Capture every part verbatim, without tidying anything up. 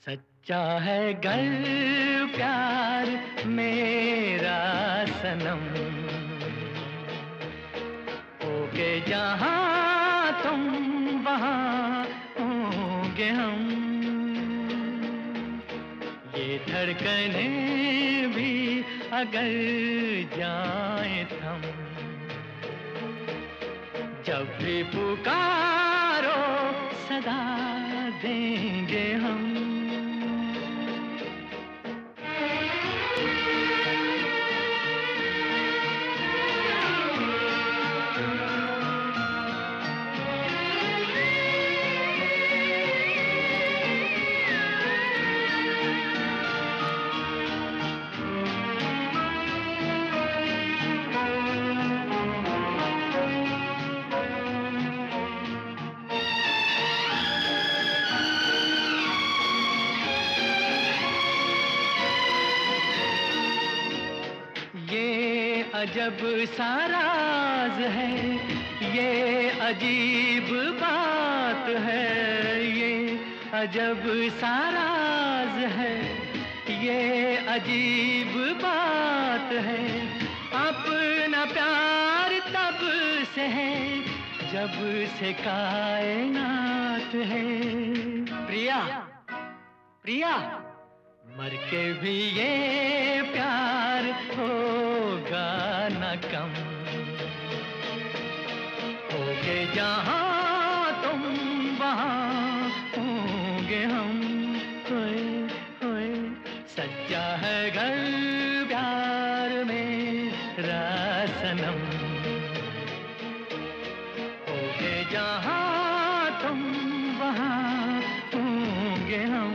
सच्चा है गर प्यार मेरा सनम, होके जहाँ तुम वहाँ होंगे हम। ये धड़कने भी अगर जाए थम, जब भी पुकारो सदा देंगे हम। अजब सा राज है, ये अजीब बात है। ये अजब सा राज है, ये अजीब बात है। अपना प्यार तब से है जब से कायनात है। प्रिया प्रिया, मर के भी ये प्यार होगा न कम, होके जहाँ तुम वहाँ होंगे हम। होए होए सच्चा है घर प्यार मेरा सनम, होके जहाँ तुम वहाँ होंगे हम।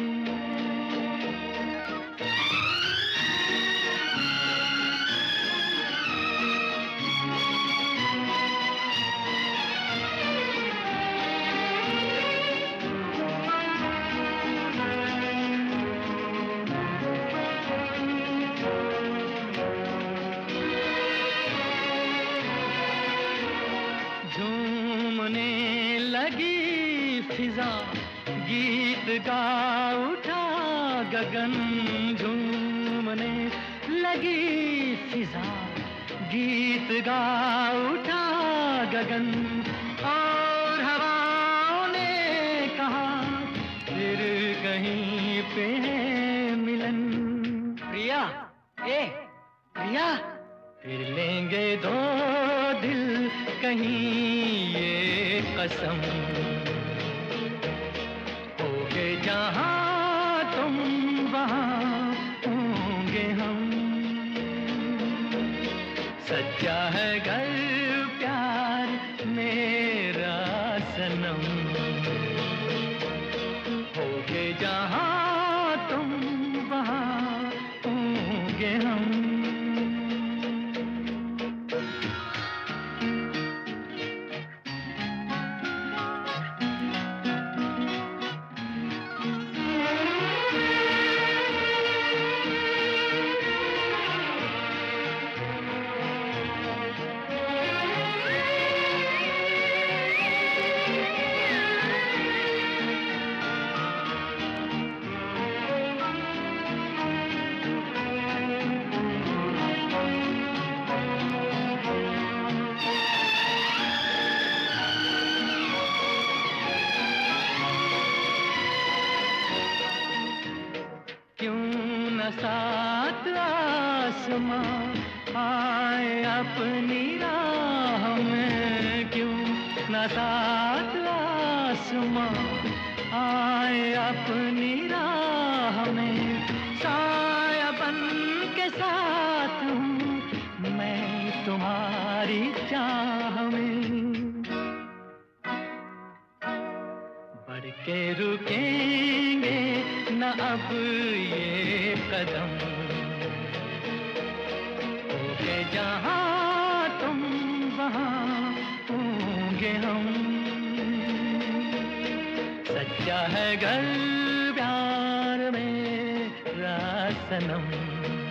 झूमने लगी फिजा, गीत गा उठा गगन। झूमने लगी फिजा, गीत गा उठा गगन। और हवाओं ने कहा फिर कहीं पे है मिलन। प्रिया ए प्रिया, फिर लेंगे दो दिल कहीं ये कसम, होके जहाँ तुम वहाँ होंगे हम। सच्चा है घर प्यार मेरा सनम, होके जहाँ तुम वहाँ होंगे हम। सात आसमां आए अपनी राह में, क्यों न सात आसमां आए अपनी राह में। साया बन के साथ हूँ मैं तुम्हारी चाह में, बढ़ के रुकेंगे न अब ये कदम, होके जहाँ तुम वहाँ होंगे हम। सच्चा है घर प्यार मेरा सनम,